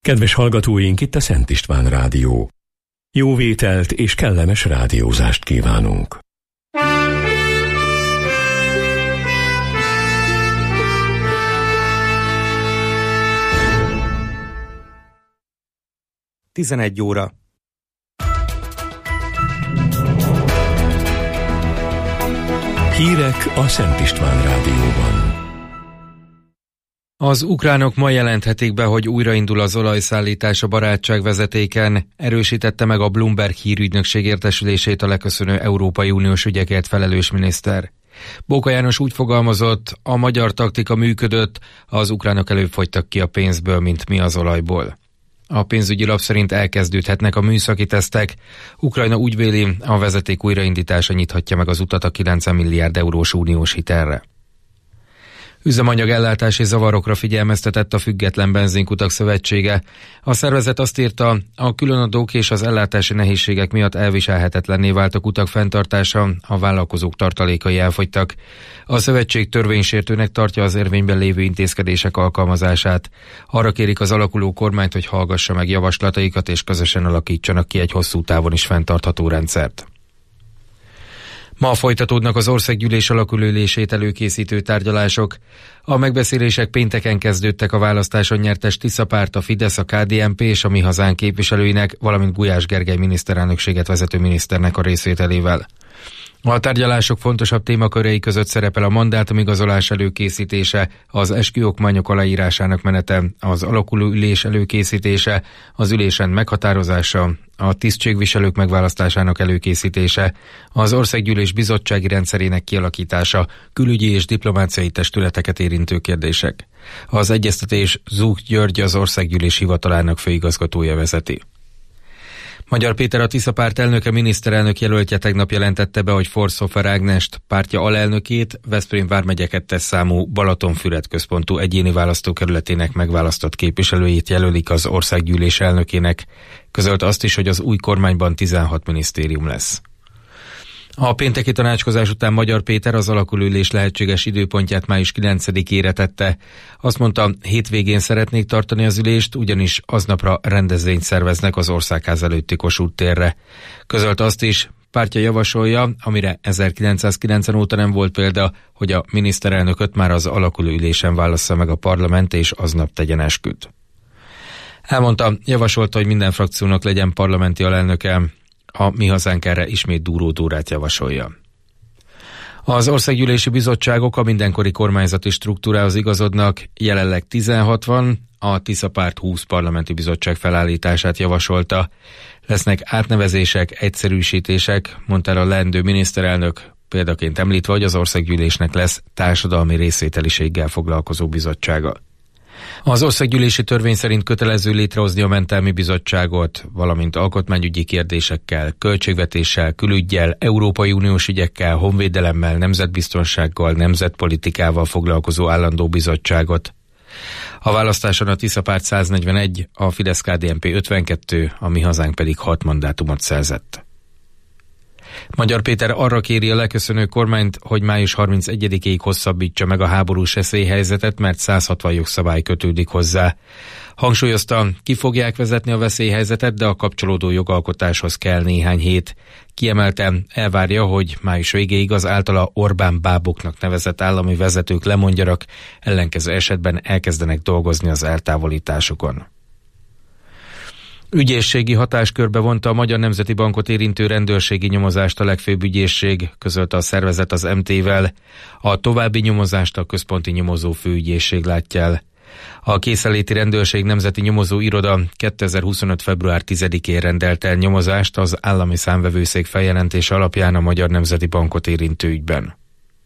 Kedves hallgatóink, itt a Szent István Rádió. Jó vételt és kellemes rádiózást kívánunk. Tizenegy óra. Hírek a Szent István Rádióban. Az ukránok ma jelenthetik be, hogy újraindul az olajszállítás a barátságvezetéken, erősítette meg a Bloomberg hírügynökség értesülését a leköszönő Európai Uniós ügyekért felelős miniszter. Bóka János úgy fogalmazott, a magyar taktika működött, az ukránok előbb fogytak ki a pénzből, mint mi az olajból. A pénzügyi lap szerint elkezdődhetnek a műszaki tesztek. Ukrajna úgy véli, a vezeték újraindítása nyithatja meg az utat a 90 milliárd eurós uniós hitelre. Üzemanyag ellátási zavarokra figyelmeztetett a Független Benzinkutak Szövetsége. A szervezet azt írta, a különadók és az ellátási nehézségek miatt elviselhetetlenné vált a kutak fenntartása, a vállalkozók tartalékai elfogytak. A szövetség törvénysértőnek tartja az érvényben lévő intézkedések alkalmazását. Arra kérik az alakuló kormányt, hogy hallgassa meg javaslataikat és közösen alakítsanak ki egy hosszú távon is fenntartható rendszert. Ma folytatódnak az országgyűlés alakulólését előkészítő tárgyalások. A megbeszélések pénteken kezdődtek a választáson nyertes Tisza Párt, a Fidesz, a KDNP és a Mi Hazánk képviselőinek, valamint Gulyás Gergely miniszterelnökséget vezető miniszternek a részvételével. A tárgyalások fontosabb témakörei között szerepel a mandátumigazolás előkészítése, az esküokmányok aláírásának menete, az alakuló ülés előkészítése, az ülésen meghatározása, a tisztségviselők megválasztásának előkészítése, az országgyűlés bizottsági rendszerének kialakítása, külügyi és diplomáciai testületeket érintő kérdések. Az egyeztetés Zúg György, az országgyűlés hivatalának főigazgatója vezeti. Magyar Péter, a Tisza Párt elnöke, miniszterelnök jelöltje tegnap jelentette be, hogy Forshofer Ágnest, pártja alelnökét, Veszprém vármegye 2. számú Balatonfüred központú egyéni választókerületének megválasztott képviselőjét jelölik az országgyűlés elnökének. Közölte azt is, hogy az új kormányban 16 minisztérium lesz. A pénteki tanácskozás után Magyar Péter az alakulólés lehetséges időpontját május 9-ére tette. Azt mondta, hétvégén szeretnék tartani az ülést, ugyanis aznapra rendezvényt szerveznek az Országház előtti Kossuth térre. Közölte azt is, pártja javasolja, amire 1990 óta nem volt példa, hogy a miniszterelnököt már az alakulóülésen válassza meg a parlament és aznap tegyen esküt. Elmondta, javasolta, hogy minden frakciónak legyen parlamenti alelnöke. A Mi Hazánk erre ismét Dúró Dórát javasolja. Az országgyűlési bizottságok a mindenkori kormányzati struktúrához igazodnak, jelenleg 16 van, a Tisza Párt 20 parlamenti bizottság felállítását javasolta. Lesznek átnevezések, egyszerűsítések, mondta el a leendő miniszterelnök, példaként említve, hogy az országgyűlésnek lesz társadalmi részvételiséggel foglalkozó bizottsága. Az országgyűlési törvény szerint kötelező létrehozni a mentelmi bizottságot, valamint alkotmányügyi kérdésekkel, költségvetéssel, külüggyel, Európai Uniós ügyekkel, honvédelemmel, nemzetbiztonsággal, nemzetpolitikával foglalkozó állandó bizottságot. A választáson a Tisza Párt 141, a Fidesz-KDNP 52, a Mi Hazánk pedig 6 mandátumot szerzett. Magyar Péter arra kéri a leköszönő kormányt, hogy május 31-ig hosszabbítsa meg a háborús veszélyhelyzetet, mert 160 jogszabály kötődik hozzá. Hangsúlyozta, ki fogják vezetni a veszélyhelyzetet, de a kapcsolódó jogalkotáshoz kell néhány hét. Kiemelten elvárja, hogy május végéig az általa Orbán báboknak nevezett állami vezetők lemondjanak, ellenkező esetben elkezdenek dolgozni az eltávolításukon. Ügyészségi hatáskörbe vonta a Magyar Nemzeti Bankot érintő rendőrségi nyomozást a legfőbb ügyészség, közölte a szervezet az MT-vel. A további nyomozást a központi nyomozó főügyészség látja el. A készenléti rendőrség nemzeti nyomozó iroda 2025. február 10-én rendelt el nyomozást az állami számvevőszék feljelentése alapján a Magyar Nemzeti Bankot érintő ügyben.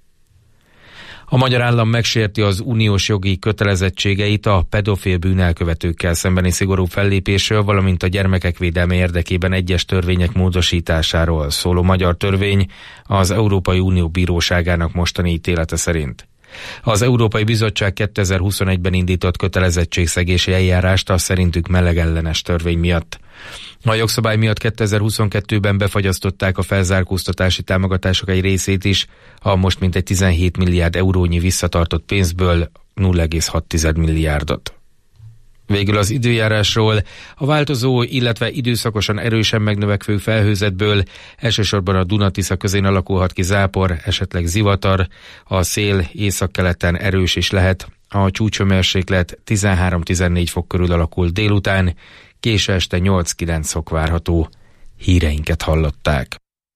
A magyar állam megsérti az uniós jogi kötelezettségeit a pedofil bűnelkövetőkkel szembeni szigorú fellépésről, valamint a gyermekek védelme érdekében egyes törvények módosításáról szóló magyar törvény az Európai Unió Bíróságának mostani ítélete szerint. Az Európai Bizottság 2021-ben indított kötelezettségszegési eljárást a szerintük melegellenes törvény miatt. A jogszabály miatt 2022-ben befagyasztották a felzárkóztatási támogatások egy részét is, a most mintegy 17 milliárd eurónyi visszatartott pénzből 0,6 milliárdot. Végül az időjárásról. A változó, illetve időszakosan erősen megnövekvő felhőzetből elsősorban a Duna-Tisza közén alakulhat ki zápor, esetleg zivatar, a szél északkeleten erős is lehet. A csúcshőmérséklet 13-14 fok körül alakul délután, késő este 8-9 fok várható. Híreinket hallották.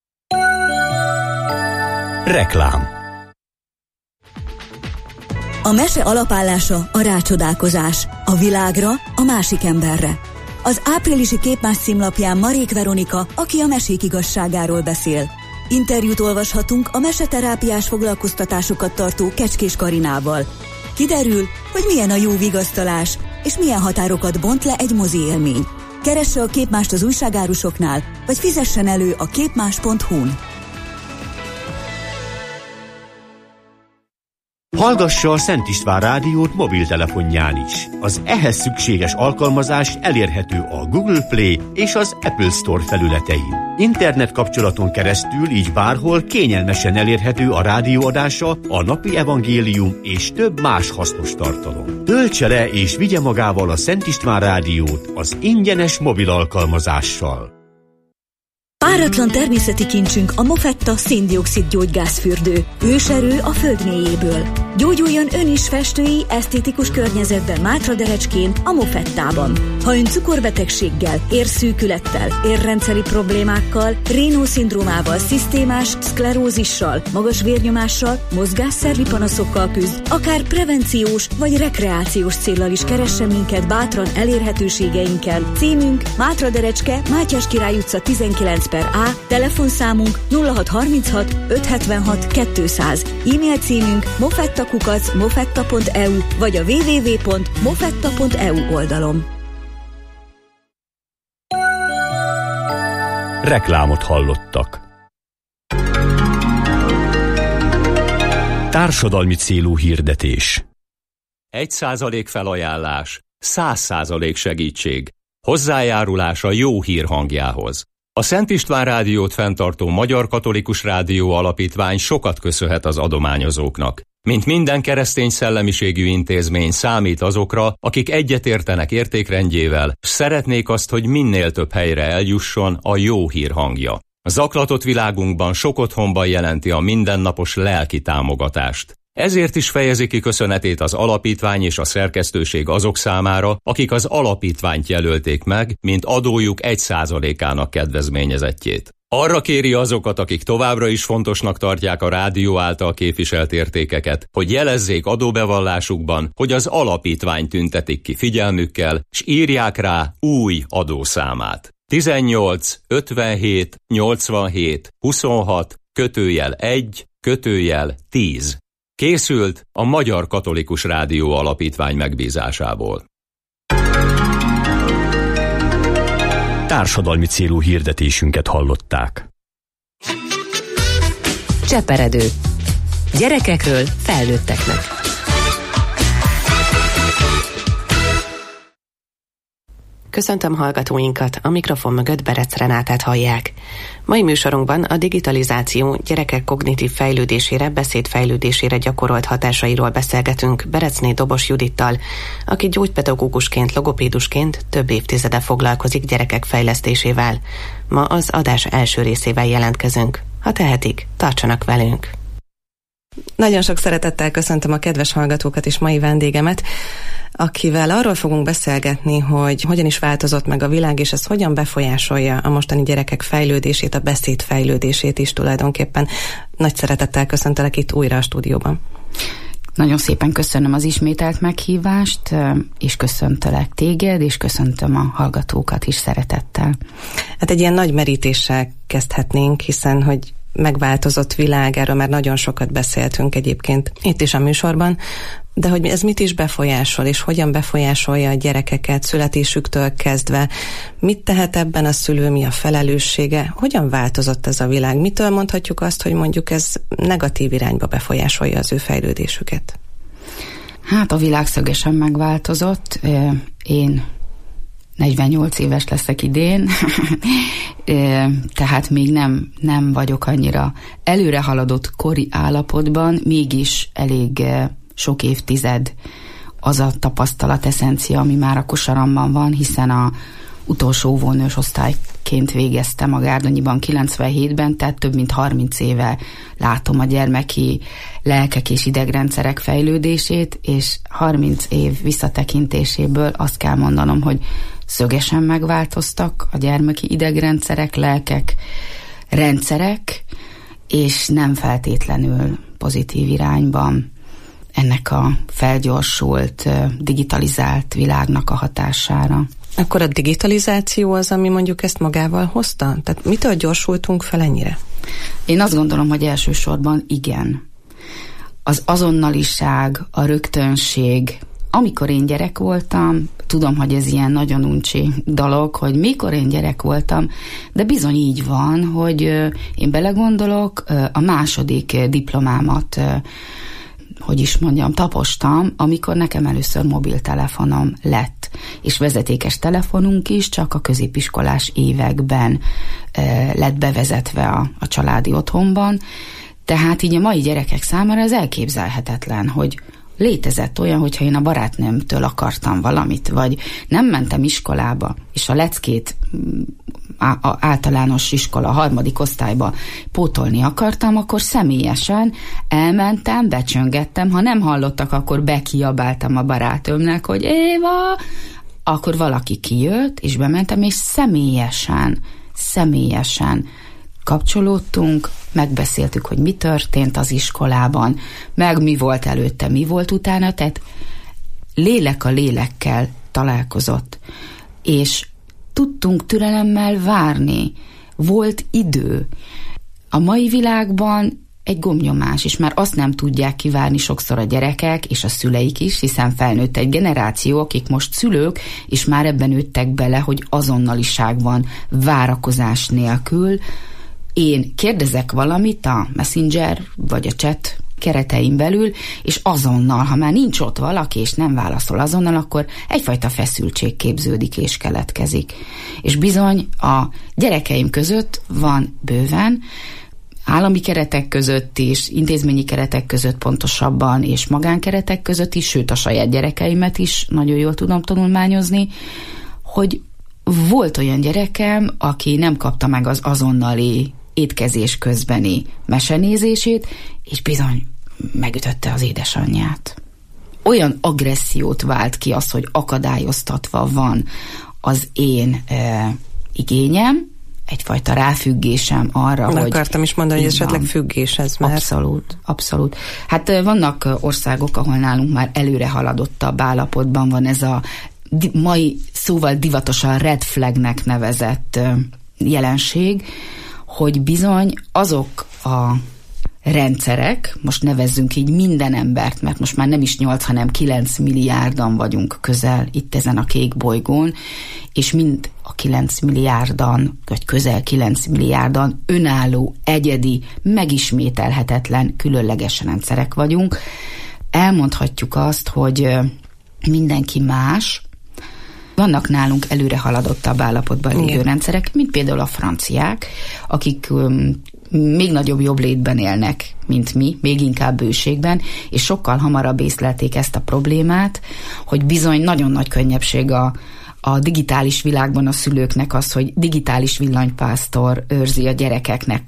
Reklám. A mese alapállása a rácsodálkozás, a világra, a másik emberre. Az áprilisi Képmás címlapján Marék Veronika, aki a mesék igazságáról beszél. Interjút olvashatunk a meseterápiás foglalkoztatásokat tartó Kecskés Karinával. Kiderül, hogy milyen a jó vigasztalás, és milyen határokat bont le egy mozi élmény. Keresse a Képmást az újságárusoknál, vagy fizessen elő a képmás.hu-n. Hallgassa a Szent István Rádiót mobiltelefonján is. Az ehhez szükséges alkalmazás elérhető a Google Play és az Apple Store felületein. Internet kapcsolaton keresztül így bárhol kényelmesen elérhető a rádióadása, a napi evangélium és több más hasznos tartalom. Töltse le és vigye magával a Szent István Rádiót az ingyenes mobil alkalmazással. Páratlan természeti kincsünk a Mofetta szén-dioxid gyógygázfürdő. Őserő a föld mélyéből. Gyógyuljon ön is festői, esztétikus környezetben Mátraderecskén, a Mofettában. Ha ön cukorbetegséggel, érszűkülettel, érrendszeri problémákkal, Raynaud-szindrómával, szisztémás szklerózissal, magas vérnyomással, mozgásszervi panaszokkal küzd, akár prevenciós vagy rekreációs céllal is keressen minket bátran elérhetőségeinken. Címünk Mátraderecske, Mátyás Király utca 19/A, telefonszámunk 0636 576 200, e-mail címünk mofetta@mofetta.eu vagy a www.mofetta.eu oldalon. Reklámot hallottak. Társadalmi célú hirdetés. 1% felajánlás, 100% segítség. Hozzájárulás a jó hír hangjához. A Szent István Rádiót fenntartó Magyar Katolikus Rádió Alapítvány sokat köszönhet az adományozóknak. Mint minden keresztény szellemiségű intézmény számít azokra, akik egyetértenek értékrendjével, s szeretnék azt, hogy minél több helyre eljusson a jó hír hangja. A zaklatott világunkban sok otthonban jelenti a mindennapos lelki támogatást. Ezért is fejezi ki köszönetét az alapítvány és a szerkesztőség azok számára, akik az alapítványt jelölték meg, mint adójuk 1%-ának kedvezményezettjét. Arra kéri azokat, akik továbbra is fontosnak tartják a rádió által képviselt értékeket, hogy jelezzék adóbevallásukban, hogy az alapítvány tüntetik ki figyelmükkel, s írják rá új adószámát. 18 57 87 26 /1 /10. Készült a Magyar Katolikus Rádió Alapítvány megbízásából. Társadalmi célú hirdetésünket hallották. Cseperedő. Gyerekekről felnőtteknek. Köszöntöm hallgatóinkat, a mikrofon mögött Berec Renátát hallják. Mai műsorunkban a digitalizáció gyerekek kognitív fejlődésére, beszédfejlődésére gyakorolt hatásairól beszélgetünk Berecné Dobos Judittal, aki gyógypedagógusként, logopédusként több évtizede foglalkozik gyerekek fejlesztésével. Ma az adás első részével jelentkezünk. Ha tehetik, tartsanak velünk! Nagyon sok szeretettel köszöntöm a kedves hallgatókat és mai vendégemet, akivel arról fogunk beszélgetni, hogy hogyan is változott meg a világ, és ez hogyan befolyásolja a mostani gyerekek fejlődését, a beszéd fejlődését is tulajdonképpen. Nagy szeretettel köszöntelek itt újra a stúdióban. Nagyon szépen köszönöm az ismételt meghívást, és köszöntelek téged, és köszöntöm a hallgatókat is szeretettel. Hát egy ilyen nagy merítéssel kezdhetnénk, hiszen hogy megváltozott világ, erről már nagyon sokat beszéltünk egyébként itt is a műsorban, de hogy ez mit is befolyásol, és hogyan befolyásolja a gyerekeket születésüktől kezdve, mit tehet ebben a szülő, mi a felelőssége, hogyan változott ez a világ, mitől mondhatjuk azt, hogy mondjuk ez negatív irányba befolyásolja az ő fejlődésüket? Hát a világ szögesen megváltozott, én 48 éves leszek idén, tehát még nem vagyok annyira előre haladott kori állapotban, mégis elég sok évtized az a tapasztalat eszencia, ami már a kosaramban van, hiszen a utolsó óvónős osztályként végeztem a Gárdonyiban 97-ben, tehát több mint 30 éve látom a gyermeki lelkek és idegrendszerek fejlődését, és 30 év visszatekintéséből azt kell mondanom, hogy szögesen megváltoztak a gyermeki idegrendszerek, lelkek, rendszerek, és nem feltétlenül pozitív irányban ennek a felgyorsult, digitalizált világnak a hatására. Akkor a digitalizáció az, ami mondjuk ezt magával hozta? Tehát mitől gyorsultunk fel ennyire? Én azt gondolom, hogy elsősorban igen. Az azonnaliság, a rögtönség. Amikor én gyerek voltam, tudom, hogy ez ilyen nagyon uncsi dolog, hogy mikor én gyerek voltam, de bizony így van, hogy én belegondolok, a második diplomámat, hogy is mondjam, tapostam, amikor nekem először mobiltelefonom lett, és vezetékes telefonunk is csak a középiskolás években lett bevezetve a családi otthonban. Tehát így a mai gyerekek számára ez elképzelhetetlen, hogy létezett olyan, hogyha én a barátnőmtől akartam valamit, vagy nem mentem iskolába, és a leckét általános iskola 3. osztályba pótolni akartam, akkor személyesen elmentem, becsöngettem, ha nem hallottak, akkor bekiabáltam a barátnőmnek, hogy Éva, akkor valaki kijött, és bementem, és személyesen kapcsolódtunk, megbeszéltük, hogy mi történt az iskolában, meg mi volt előtte, mi volt utána, tehát lélek a lélekkel találkozott, és tudtunk türelemmel várni, volt idő. A mai világban egy gombnyomás, és már azt nem tudják kivárni sokszor a gyerekek, és a szüleik is, hiszen felnőtt egy generáció, akik most szülők, és már ebben nőttek bele, hogy azonnaliság van, várakozás nélkül. Én kérdezek valamit a Messenger vagy a chat keretein belül, és azonnal, ha már nincs ott valaki, és nem válaszol azonnal, akkor egyfajta feszültség képződik és keletkezik. És bizony a gyerekeim között van bőven, állami keretek között is, intézményi keretek között pontosabban, és magánkeretek között is, sőt a saját gyerekeimet is nagyon jól tudom tanulmányozni, hogy volt olyan gyerekem, aki nem kapta meg az azonnali étkezés közbeni mesenézését, és bizony megütötte az édesanyját. Olyan agressziót vált ki az, hogy akadályoztatva van az én igényem, egyfajta ráfüggésem arra, hogy... Akartam is mondani, hogy esetleg függés ez már. Abszolút. Hát vannak országok, ahol nálunk már előre haladottabb állapotban van ez a mai szóval divatosan red flagnek nevezett jelenség, hogy bizony azok a rendszerek, most nevezzünk így minden embert, mert most már nem is 8, hanem 9 milliárdan vagyunk közel itt ezen a kék bolygón, és mind a 9 milliárdan, vagy közel 9 milliárdan önálló, egyedi, megismételhetetlen, különleges rendszerek vagyunk. Elmondhatjuk azt, hogy mindenki más. Vannak nálunk előre haladottabb állapotban lévő rendszerek, mint például a franciák, akik még nagyobb jobblétben élnek, mint mi, még inkább bőségben, és sokkal hamarabb észlelték ezt a problémát, hogy bizony nagyon nagy könnyebbség a digitális világban a szülőknek az, hogy digitális villanypásztor őrzi a gyerekeknek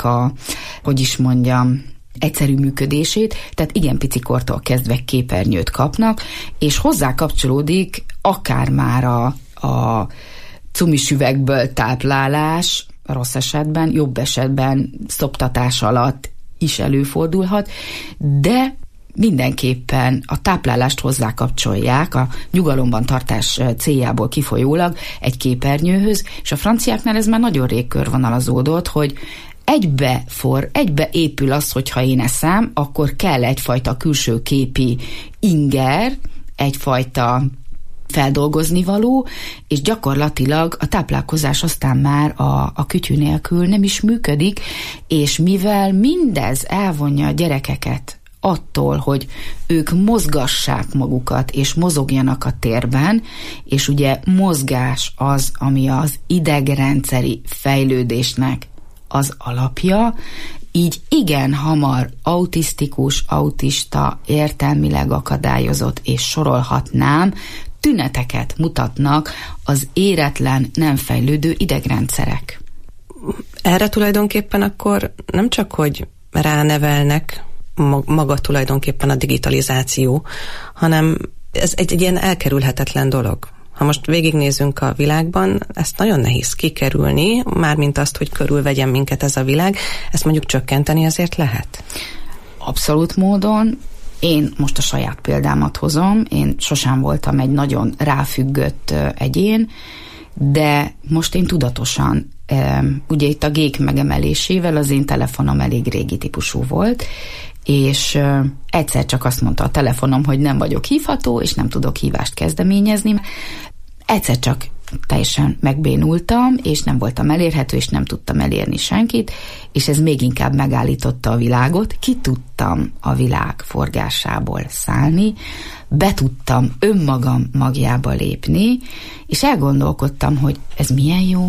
egyszerű működését, tehát igen picikortól kezdve képernyőt kapnak, és hozzá kapcsolódik akár már a cumis üvegből táplálás, rossz esetben, jobb esetben szoptatás alatt is előfordulhat, de mindenképpen a táplálást hozzákapcsolják a nyugalomban tartás céljából kifolyólag egy képernyőhöz, és a franciáknál ez már nagyon rég körvonalazódott, hogy egybe épül az, hogyha én eszem, akkor kell egyfajta külső képi inger, egyfajta feldolgozni való, és gyakorlatilag a táplálkozás aztán már a kütyű nélkül nem is működik, és mivel mindez elvonja a gyerekeket attól, hogy ők mozgassák magukat, és mozogjanak a térben, és ugye mozgás az, ami az idegrendszeri fejlődésnek az alapja, így igen hamar autisztikus, autista, értelmileg akadályozott, és sorolhatnám, tüneteket mutatnak az éretlen, nem fejlődő idegrendszerek. Erre tulajdonképpen akkor nem csak, hogy ránevelnek maga tulajdonképpen a digitalizáció, hanem ez egy ilyen elkerülhetetlen dolog. Ha most végignézünk a világban, ezt nagyon nehéz kikerülni, mármint azt, hogy körülvegyen minket ez a világ, ezt mondjuk csökkenteni azért lehet? Abszolút módon. Én most a saját példámat hozom, én sosem voltam egy nagyon ráfüggött egyén, de most én tudatosan, ugye itt a gék megemelésével az én telefonom elég régi típusú volt, és egyszer csak azt mondta a telefonom, hogy nem vagyok hívható, és nem tudok hívást kezdeményezni. Egyszer csak teljesen megbénultam, és nem voltam elérhető, és nem tudtam elérni senkit, és ez még inkább megállította a világot. Ki tudtam a világ forgásából szállni, be tudtam önmagam magjába lépni, és elgondolkodtam, hogy ez milyen jó.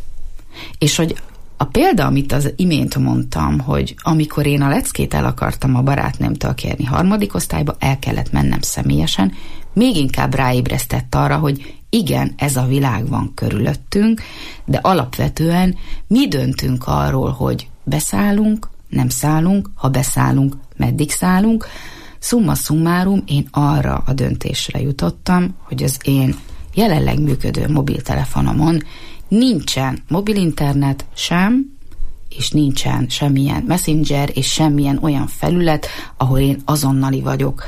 És hogy a példa, amit az imént mondtam, hogy amikor én a leckét el akartam a barátnőmtől kérni 3. osztályba, el kellett mennem személyesen, még inkább ráébresztett arra, hogy igen, ez a világ van körülöttünk, de alapvetően mi döntünk arról, hogy beszállunk, nem szállunk, ha beszállunk, meddig szállunk. Summa summarum, én arra a döntésre jutottam, hogy az én jelenleg működő mobiltelefonomon nincsen mobilinternet sem, és nincsen semmilyen messenger, és semmilyen olyan felület, ahol én azonnali vagyok.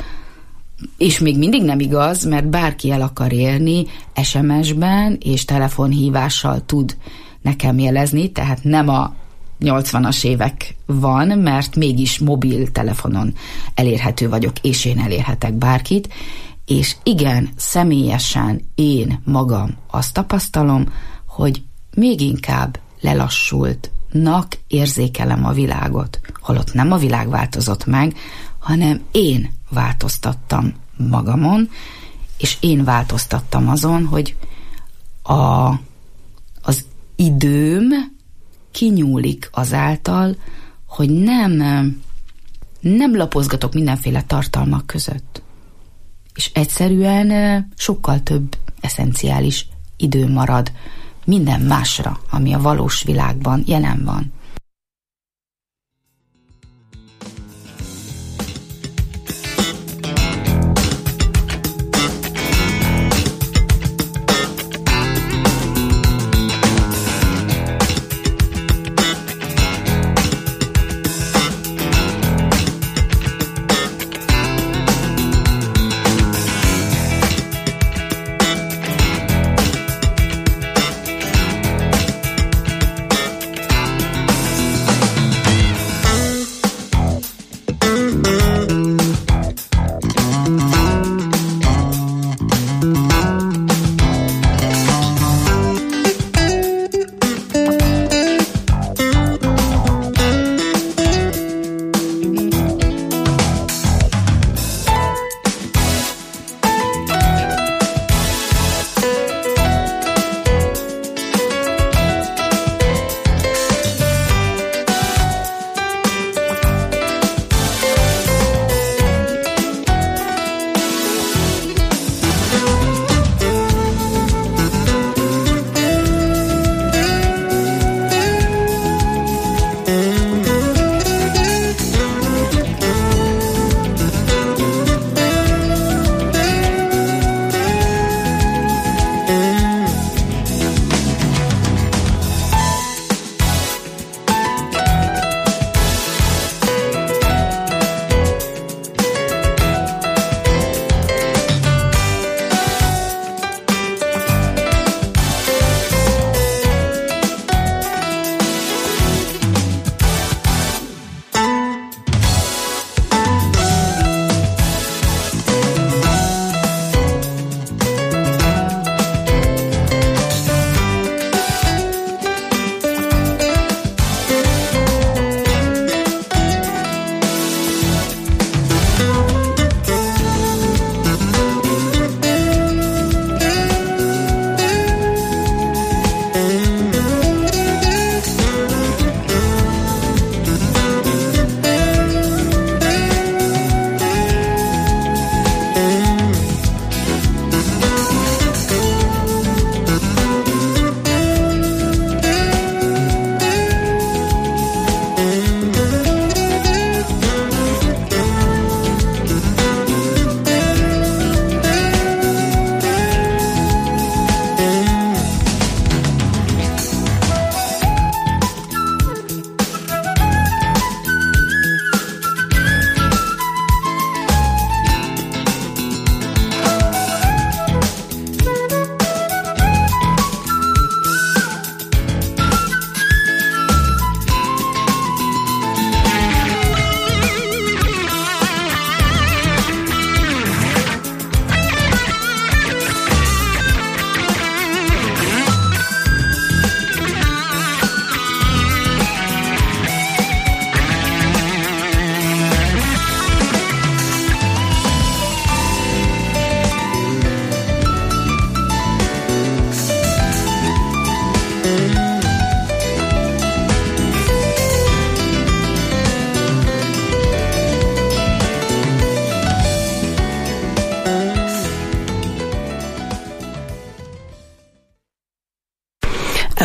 És még mindig nem igaz, mert bárki el akar érni SMS-ben, és telefonhívással tud nekem jelezni, tehát nem a 80-as évek van, mert mégis mobiltelefonon elérhető vagyok, és én elérhetek bárkit, és igen, személyesen én magam azt tapasztalom, hogy még inkább lelassultnak érzékelem a világot, holott nem a világ változott meg, hanem én változtattam magamon, és én változtattam azon, hogy az időm kinyúlik azáltal, hogy nem lapozgatok mindenféle tartalmak között. És egyszerűen sokkal több eszenciális idő marad minden másra, ami a valós világban jelen van.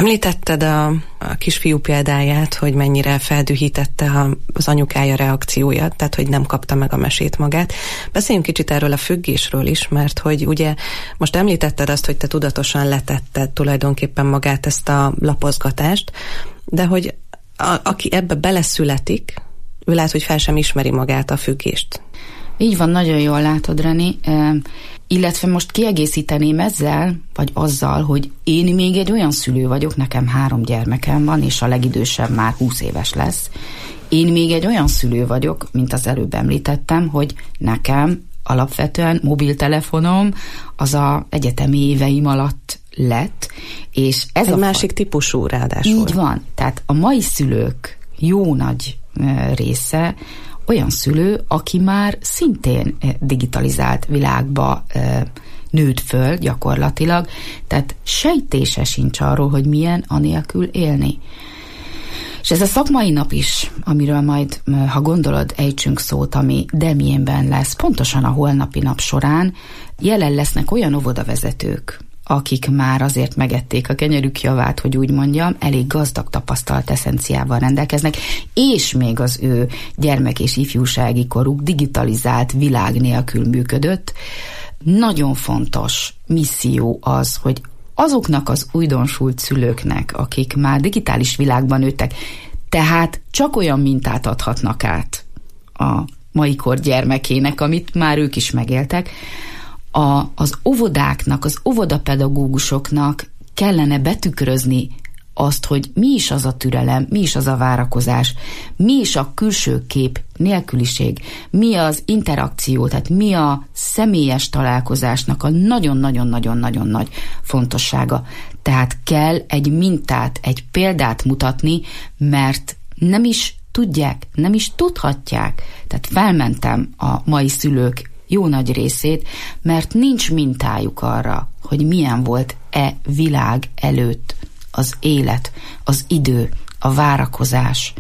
Említetted a kisfiú példáját, hogy mennyire feldühítette az anyukája reakciója, tehát hogy nem kapta meg a mesét magát. Beszéljünk kicsit erről a függésről is, mert hogy ugye most említetted azt, hogy te tudatosan letetted tulajdonképpen magát ezt a lapozgatást, de hogy aki ebbe beleszületik, ő lehet, hogy fel sem ismeri magát a függést. Így van, nagyon jól látod, Reni. Illetve most kiegészíteném ezzel, vagy azzal, hogy én még egy olyan szülő vagyok, nekem 3 gyermekem van, és a legidősebb már 20 éves lesz. Én még egy olyan szülő vagyok, mint az előbb említettem, hogy nekem alapvetően mobiltelefonom az az egyetemi éveim alatt lett, és ez egy másik típusú ráadásul. Így van. Tehát a mai szülők jó nagy része olyan szülő, aki már szintén digitalizált világba nőtt föl gyakorlatilag, tehát sejtése sincs arról, hogy milyen anélkül élni. És ez a szakmai nap is, amiről majd, ha gondolod, ejtsünk szót, ami Demjénben lesz, pontosan a holnapi nap során jelen lesznek olyan óvodavezetők, akik már azért megették a kenyerük javát, hogy úgy mondjam, elég gazdag tapasztalat eszenciával rendelkeznek, és még az ő gyermek- és ifjúsági koruk digitalizált világ nélkül működött. Nagyon fontos misszió az, hogy azoknak az újdonsult szülőknek, akik már digitális világban nőttek, tehát csak olyan mintát adhatnak át a mai kor gyermekének, amit már ők is megéltek, az óvodáknak, az óvodapedagógusoknak kellene betükrözni azt, hogy mi is az a türelem, mi is az a várakozás, mi is a külső kép nélküliség, mi az interakció, tehát mi a személyes találkozásnak a nagyon-nagyon-nagyon-nagyon nagy fontossága. Tehát kell egy mintát, egy példát mutatni, mert nem is tudják, nem is tudhatják. Tehát felmentem a mai szülők jó nagy részét, mert nincs mintájuk arra, hogy milyen volt világ előtt az élet, az idő, a várakozás.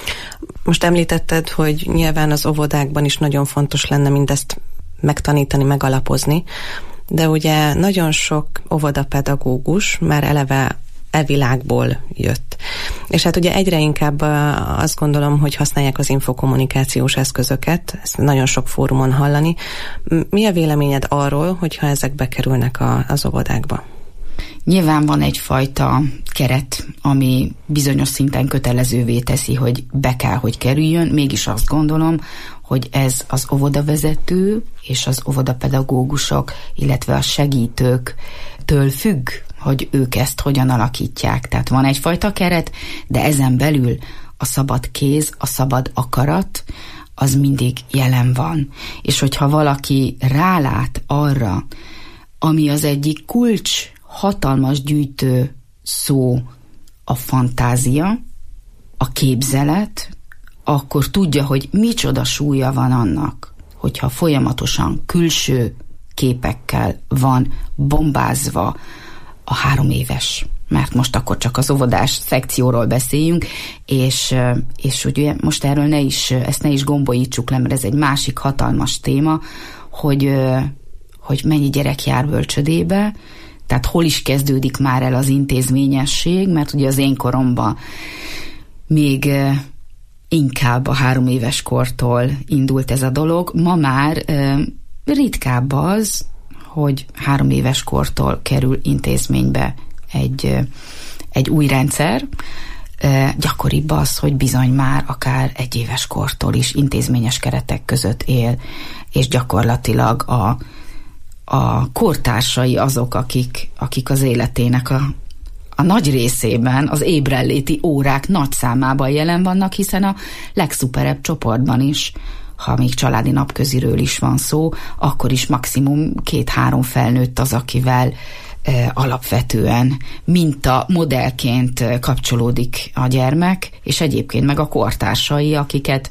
Most említetted, hogy nyilván az óvodákban is nagyon fontos lenne mindezt megtanítani, megalapozni, de ugye nagyon sok óvodapedagógus már eleve világból jött. És hát ugye egyre inkább azt gondolom, hogy használják az infokommunikációs eszközöket, ezt nagyon sok fórumon hallani. Mi a véleményed arról, hogyha ezek bekerülnek az óvodákba? Nyilván van egyfajta keret, ami bizonyos szinten kötelezővé teszi, hogy be kell, hogy kerüljön, mégis azt gondolom, hogy ez az óvodavezető és az óvodapedagógusok, illetve a segítőktől függ, hogy ők ezt hogyan alakítják. Tehát van egyfajta keret, de ezen belül a szabad kéz, a szabad akarat, az mindig jelen van. És hogyha valaki rálát arra, ami az egyik kulcs hatalmas gyűjtő szó, a fantázia, a képzelet, akkor tudja, hogy micsoda súlya van annak, hogyha folyamatosan külső képekkel van bombázva a 3 éves, mert most akkor csak az óvodás szekcióról beszéljünk, és ugye most erről ezt ne is gombolítsuk le, mert ez egy másik hatalmas téma, hogy mennyi gyerek jár bölcsödébe, tehát hol is kezdődik már el az intézményesség, mert ugye az én koromban még inkább a 3 éves kortól indult ez a dolog. Ma már ritkább az, hogy 3 éves kortól kerül intézménybe egy új rendszer. Gyakoribb az, hogy bizony már akár 1 éves kortól is intézményes keretek között él, és gyakorlatilag a kortársai azok, akik az életének a nagy részében az ébrenléti órák nagy számában jelen vannak, hiszen a legszuperebb csoportban is, ha még családi napköziről is van szó, akkor is maximum 2-3 felnőtt az, akivel alapvetően minta modellként kapcsolódik a gyermek, és egyébként meg a kortársai, kiket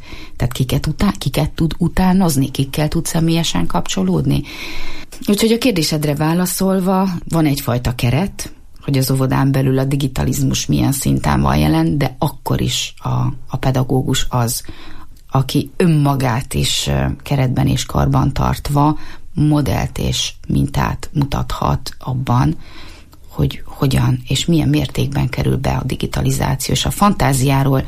tud utánozni, kikkel tud személyesen kapcsolódni. Úgyhogy a kérdésedre válaszolva, van egyfajta keret, hogy az óvodán belül a digitalizmus milyen szinten van jelen, de akkor is a pedagógus az, aki önmagát is keretben és karban tartva modellt és mintát mutathat abban, hogy hogyan és milyen mértékben kerül be a digitalizáció, és a fantáziáról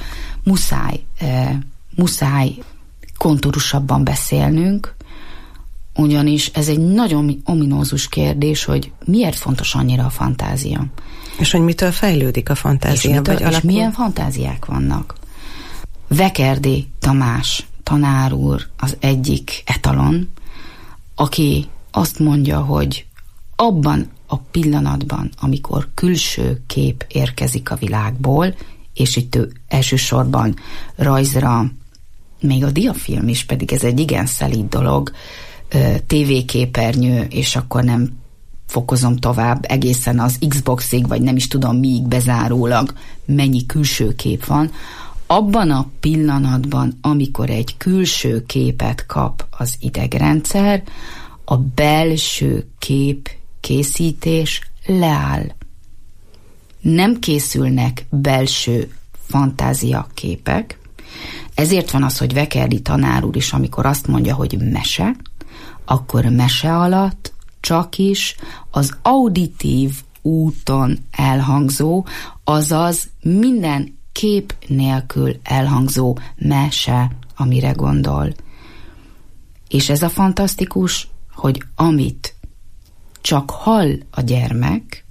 muszáj kontúrusabban beszélnünk, ugyanis ez egy nagyon ominózus kérdés, hogy miért fontos annyira a fantázia. És hogy mitől fejlődik a fantázia? És milyen fantáziák vannak. Vekerdi Tamás tanár úr az egyik etalon, aki azt mondja, hogy abban a pillanatban, amikor külső kép érkezik a világból, és itt ő elsősorban rajzra, még a diafilm is, pedig ez egy igen szelíd dolog, tévéképernyő, és akkor nem fokozom tovább egészen az Xboxig, vagy nem is tudom miig bezárólag mennyi külső kép van, abban a pillanatban, amikor egy külső képet kap az idegrendszer, a belső kép készítés leáll. Nem készülnek belső fantázia képek, ezért van az, hogy Vekerdi tanár úr is, amikor azt mondja, hogy mese, akkor mese alatt csak is az auditív úton elhangzó, azaz minden kép nélkül elhangzó mese, amire gondol. És ez a fantasztikus, hogy amit csak hall a gyermek,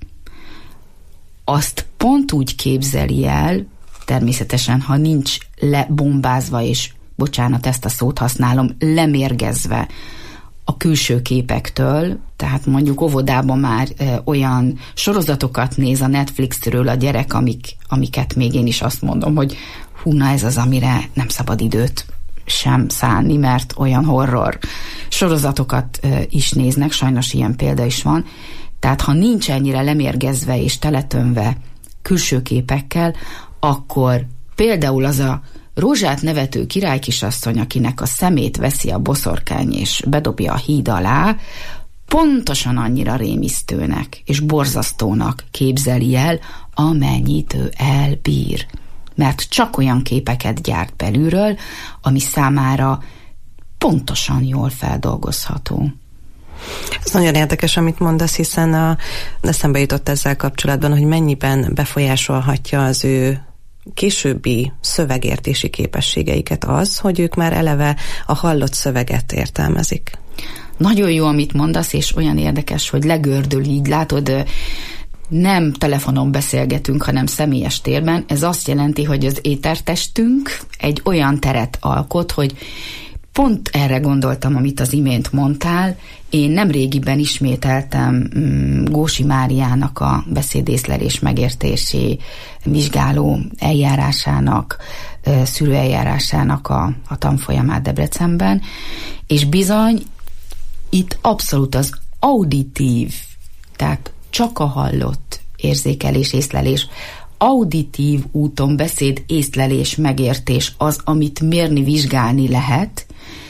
azt pont úgy képzeli el, természetesen, ha nincs lebombázva, és bocsánat, ezt a szót használom, lemérgezve a külső képektől, tehát mondjuk óvodában már olyan sorozatokat néz a Netflixről a gyerek, amiket még én is azt mondom, hogy hú, na ez az, amire nem szabad időt sem szánni, mert olyan horror sorozatokat is néznek, sajnos ilyen példa is van. Tehát ha nincs ennyire lemérgezve és teletömve külső képekkel, akkor például az a rózsát nevető királykisasszony, akinek a szemét veszi a boszorkány és bedobja a híd alá, pontosan annyira rémisztőnek és borzasztónak képzeli el, amennyit ő elbír. Mert csak olyan képeket gyárt belülről, ami számára pontosan jól feldolgozható. Ez nagyon érdekes, amit mondasz, hiszen eszembe jutott ezzel kapcsolatban, hogy mennyiben befolyásolhatja az ő későbbi szövegértési képességeiket az, hogy ők már eleve a hallott szöveget értelmezik. Nagyon jó, amit mondasz, és olyan érdekes, hogy legördül, így látod, nem telefonon beszélgetünk, hanem személyes térben. Ez azt jelenti, hogy az étertestünk egy olyan teret alkot, hogy pont erre gondoltam, amit az imént mondtál. Én nemrégiben ismételtem Gósi Máriának a beszédészlelés megértési vizsgáló eljárásának, szűrőeljárásának a tanfolyamát Debrecenben, és bizony itt abszolút az auditív, tehát csak a hallott érzékelés, észlelés, auditív úton beszéd, észlelés, megértés az, amit mérni, vizsgálni lehet,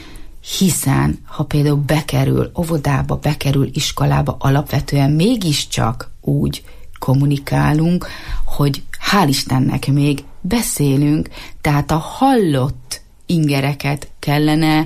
hiszen ha például bekerül óvodába, bekerül iskolába, alapvetően mégiscsak úgy kommunikálunk, hogy hál' Istennek még beszélünk, tehát a hallott ingereket kellene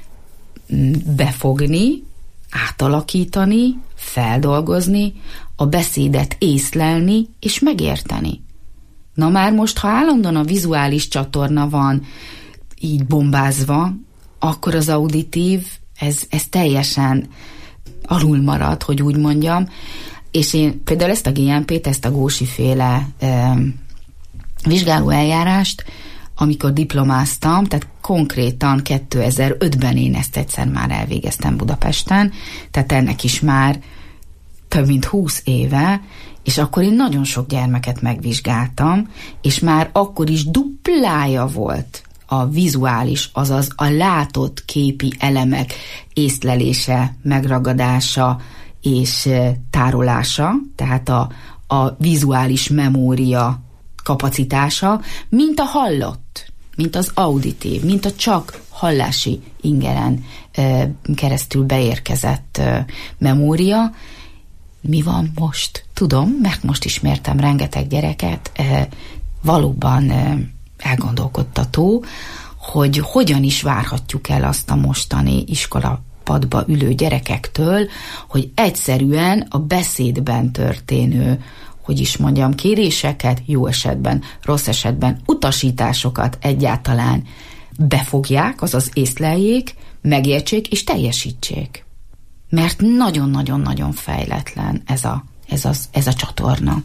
befogni, átalakítani, feldolgozni, a beszédet észlelni és megérteni. Na már most, ha állandóan a vizuális csatorna van így bombázva, akkor az auditív, ez teljesen alul marad, hogy úgy mondjam. És én például ezt a GNP-t, ezt a Gósi-féle vizsgáló eljárást, amikor diplomáztam, tehát konkrétan 2005-ben én ezt egyszer már elvégeztem Budapesten, tehát ennek is már több mint 20 éve, és akkor én nagyon sok gyermeket megvizsgáltam, és már akkor is duplája volt a vizuális, azaz a látott képi elemek észlelése, megragadása és tárolása, tehát a vizuális memória kapacitása, mint a hallott, mint az auditív, mint a csak hallási ingeren keresztül beérkezett memória. Mi van most? Tudom, mert most ismertem rengeteg gyereket, valóban elgondolkodtató, hogy hogyan is várhatjuk el azt a mostani iskola padba ülő gyerekektől, hogy egyszerűen a beszédben történő, hogy is mondjam, kéréseket, jó esetben, rossz esetben, utasításokat egyáltalán befogják, azaz észleljék, megértsék és teljesítsék. Mert nagyon-nagyon-nagyon fejletlen ez a csatorna.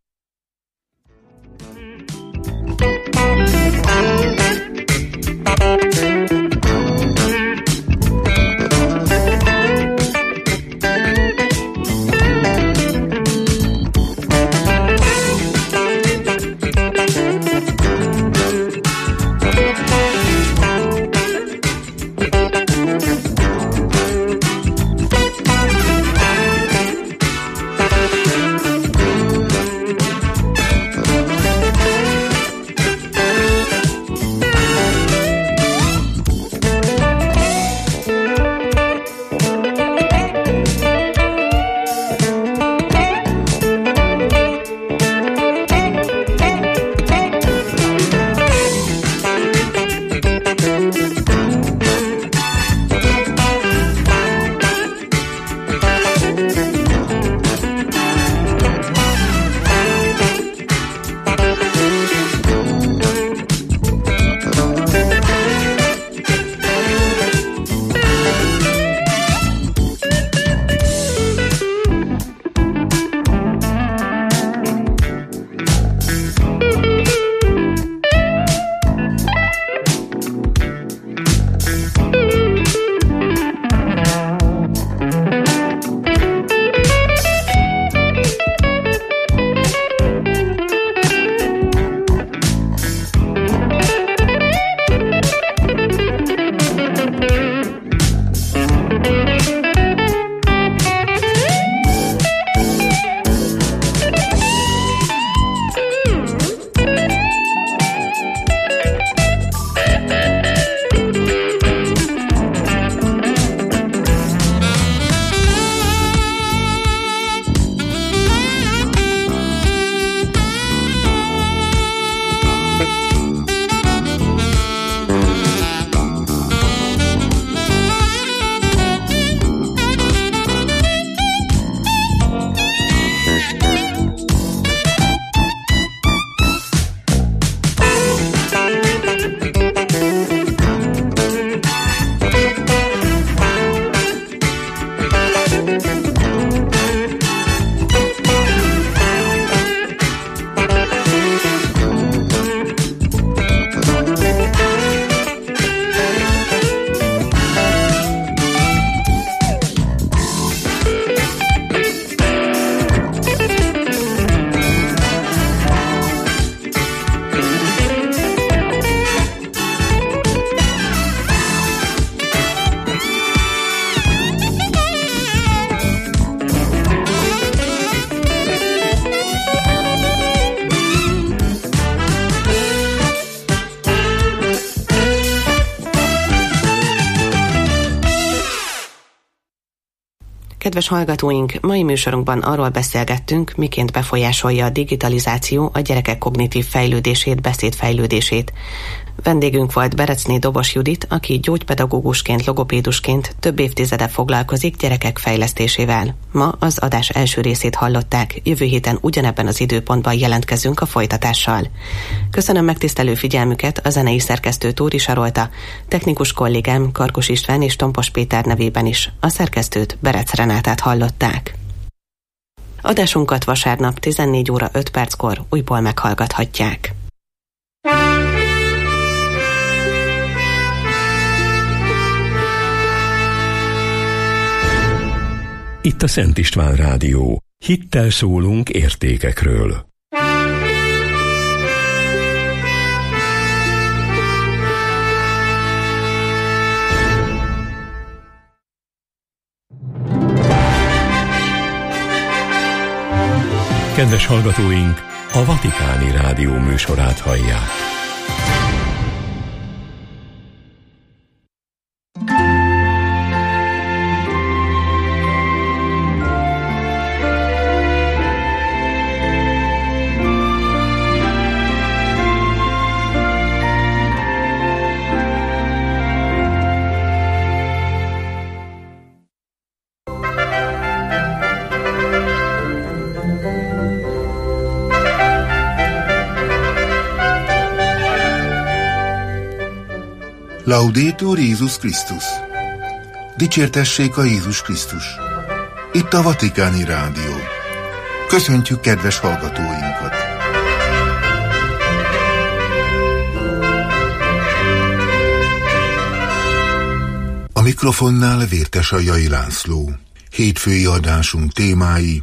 Kedves hallgatóink, mai műsorunkban arról beszélgettünk, miként befolyásolja a digitalizáció a gyerekek kognitív fejlődését, beszédfejlődését. Vendégünk volt Berecné Dobos Judit, aki gyógypedagógusként, logopédusként több évtizede foglalkozik gyerekek fejlesztésével. Ma az adás első részét hallották, jövő héten ugyanebben az időpontban jelentkezünk a folytatással. Köszönöm megtisztelő figyelmüket a zenei szerkesztő Tóri Sarolta, technikus kollégám Karkos István és Tompos Péter nevében is. A szerkesztőt, Berec Renátát hallották. Adásunkat vasárnap 14 óra 5 perckor újból meghallgathatják. Itt a Szent István Rádió. Hittel szólunk értékekről. Kedves hallgatóink, a Vatikáni Rádió műsorát hallják. Laudetur Jézus Krisztus! Dicsértessék a Jézus Krisztus! Itt a Vatikáni Rádió. Köszöntjük kedves hallgatóinkat! A mikrofonnál Vértesajai László. Hétfői adásunk témái: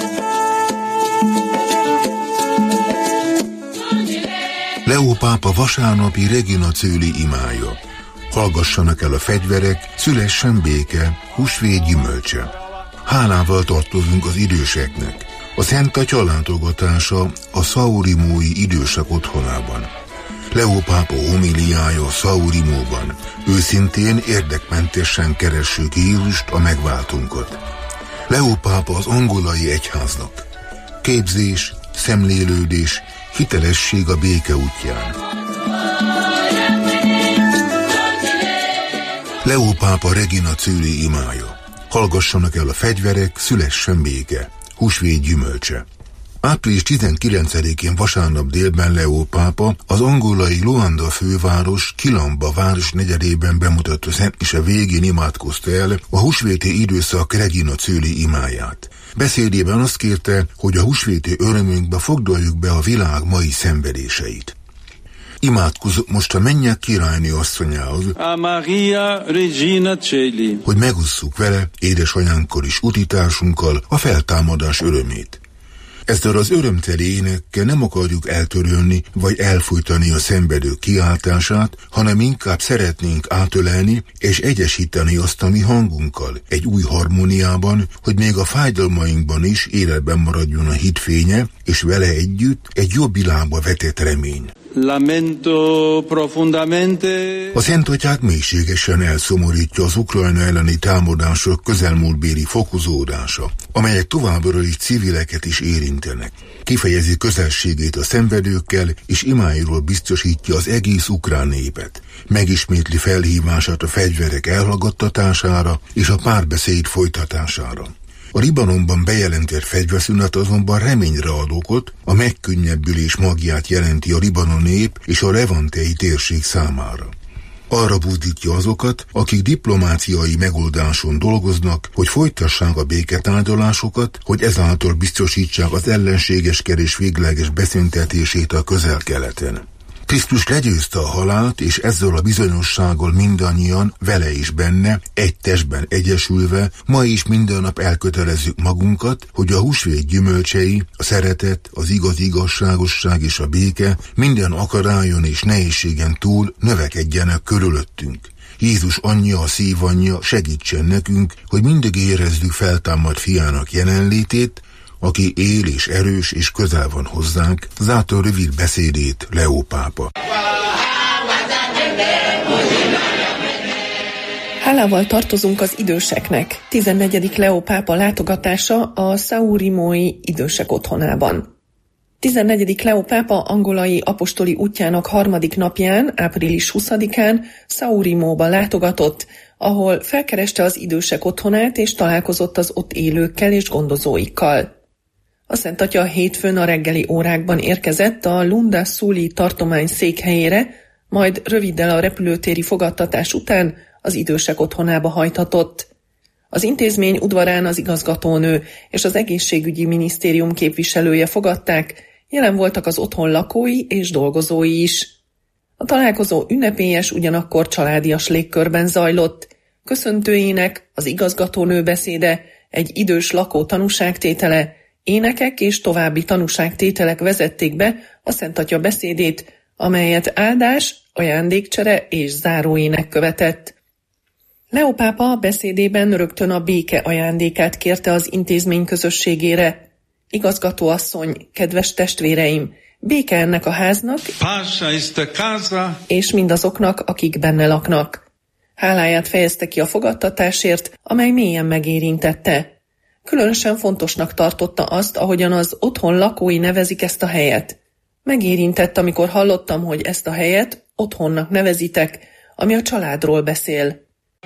Leó pápa vasárnapi Regina Coeli imája. Hallgassanak el a fegyverek, szülessen béke, húsvét gyümölcse. Hálával tartozunk az időseknek. A Szent Atya látogatása a Saurimói idősek otthonában. Leó pápa homiliája Saurimóban. Őszintén, érdekmentesen keressük Jézust, a megváltunkat. Leó pápa az angolai egyháznak. Képzés, szemlélődés, hitelesség a béke útján. Leó pápa Regina Coeli imája. Hallgassanak el a fegyverek, szülessen béke, húsvét gyümölcse. Április 19-én vasárnap délben Leó pápa az angolai Luanda főváros Kilamba városnegyedében bemutatta szentmise végén imádkozta el a húsvéti időszak Regina Coeli imáját. Beszédében azt kérte, hogy a húsvéti örömünkbe foglaljuk be a világ mai szenvedéseit. Imádkozok most a mennyek királynő asszonyához, a Maria Regina Coeli, hogy megosszuk vele, édesanyánkkal és utitársunkkal a feltámadás örömét. Ezzel az örömteli énekkel nem akarjuk eltörölni vagy elfújtani a szenvedők kiáltását, hanem inkább szeretnénk átölelni és egyesíteni azt a mi hangunkkal egy új harmóniában, hogy még a fájdalmainkban is életben maradjon a hit fénye, és vele együtt egy jobb világba vetett remény. Lamento profundamente. A Szent Atyát mélységesen elszomorítja az Ukrajna elleni támadások közelmúltbéli fokozódása, amelyek továbbra is civileket is érintenek. Kifejezi közelségét a szenvedőkkel, és imáiról biztosítja az egész ukrán népet. Megismétli felhívását a fegyverek elhallgattatására és a párbeszéd folytatására. A Libanonban bejelentett fegyverszünet azonban reményre ad okot, a megkönnyebbülés magját jelenti a libanon nép és a levantei térség számára. Arra buzdítja azokat, akik diplomáciai megoldáson dolgoznak, hogy folytassák a béketárgyalásokat, hogy ezáltal biztosítsák az ellenségeskedés végleges beszüntetését a Közel-Keleten. Krisztus legyőzte a halált, és ezzel a bizonyossággal mindannyian, vele is benne, egy testben egyesülve, ma is minden nap elkötelezzük magunkat, hogy a húsvét gyümölcsei, a szeretet, az igazi igazságosság és a béke minden akadályon és nehézségen túl növekedjenek körülöttünk. Jézus anyja, a szívanyja segítsen nekünk, hogy mindig érezzük feltámadt fiának jelenlétét, aki él és erős és közel van hozzánk, zárta rövid beszédét Leó pápa. Hálával tartozunk az időseknek. 14. Leó pápa látogatása a Saurimói idősek otthonában. 14. Leó pápa angolai apostoli útjának harmadik napján, április 20-án Saurimóba látogatott, ahol felkereste az idősek otthonát és találkozott az ott élőkkel és gondozóikkal. A Szent Atya hétfőn a reggeli órákban érkezett a Lunda Coeli tartomány székhelyére, majd röviddel a repülőtéri fogadtatás után az idősek otthonába hajthatott. Az intézmény udvarán az igazgatónő és az egészségügyi minisztérium képviselője fogadták, jelen voltak az otthon lakói és dolgozói is. A találkozó ünnepélyes, ugyanakkor családias légkörben zajlott. Köszöntőjének az igazgatónő beszéde, egy idős lakó tanúságtétele, énekek és további tanúságtételek vezették be a Szent Atya beszédét, amelyet áldás, ajándékcsere és záróének követett. Leó pápa beszédében rögtön a béke ajándékát kérte az intézmény közösségére. Igazgatóasszony, kedves testvéreim, béke ennek a háznak, és mindazoknak, akik benne laknak. Háláját fejezte ki a fogadtatásért, amely mélyen megérintette. Különösen fontosnak tartotta azt, ahogyan az otthon lakói nevezik ezt a helyet. Megérintett, amikor hallottam, hogy ezt a helyet otthonnak nevezitek, ami a családról beszél.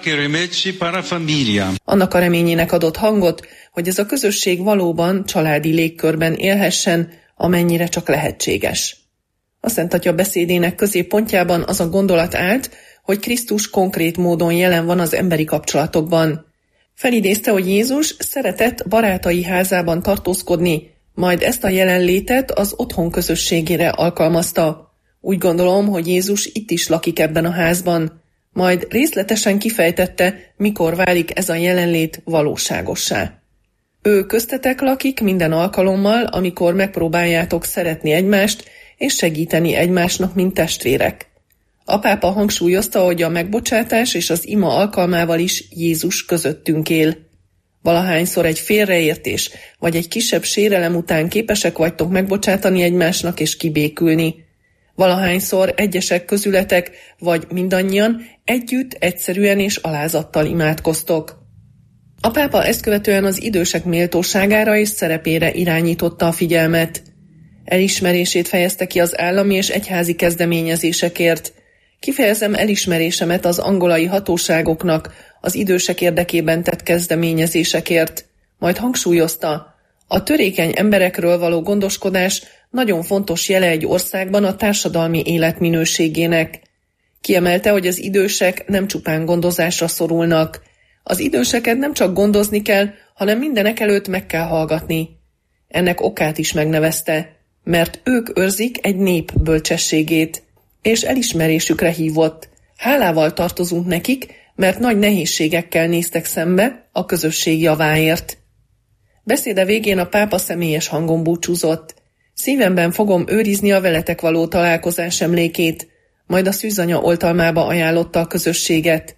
Annak a reményének adott hangot, hogy ez a közösség valóban családi légkörben élhessen, amennyire csak lehetséges. A Szent Atya beszédének középpontjában az a gondolat állt, hogy Krisztus konkrét módon jelen van az emberi kapcsolatokban. Felidézte, hogy Jézus szeretett barátai házában tartózkodni, majd ezt a jelenlétet az otthon közösségére alkalmazta. Úgy gondolom, hogy Jézus itt is lakik ebben a házban. Majd részletesen kifejtette, mikor válik ez a jelenlét valóságossá. Ő köztetek lakik minden alkalommal, amikor megpróbáljátok szeretni egymást és segíteni egymásnak, mint testvérek. A pápa hangsúlyozta, hogy a megbocsátás és az ima alkalmával is Jézus közöttünk él. Valahányszor egy félreértés vagy egy kisebb sérelem után képesek vagytok megbocsátani egymásnak és kibékülni. Valahányszor egyesek közületek, vagy mindannyian együtt, egyszerűen és alázattal imádkoztok. A pápa ezt követően az idősek méltóságára és szerepére irányította a figyelmet. Elismerését fejezte ki az állami és egyházi kezdeményezésekért. Kifejezem elismerésemet az angolai hatóságoknak az idősek érdekében tett kezdeményezésekért. Majd hangsúlyozta, a törékeny emberekről való gondoskodás nagyon fontos jele egy országban a társadalmi élet minőségének. Kiemelte, hogy az idősek nem csupán gondozásra szorulnak. Az időseket nem csak gondozni kell, hanem mindenekelőtt meg kell hallgatni. Ennek okát is megnevezte, mert ők őrzik egy nép bölcsességét, és elismerésükre hívott. Hálával tartozunk nekik, mert nagy nehézségekkel néztek szembe a közösség javáért. Beszéde végén a pápa személyes hangon búcsúzott. Szívemben fogom őrizni a veletek való találkozás emlékét, majd a szűzanya oltalmába ajánlotta a közösséget.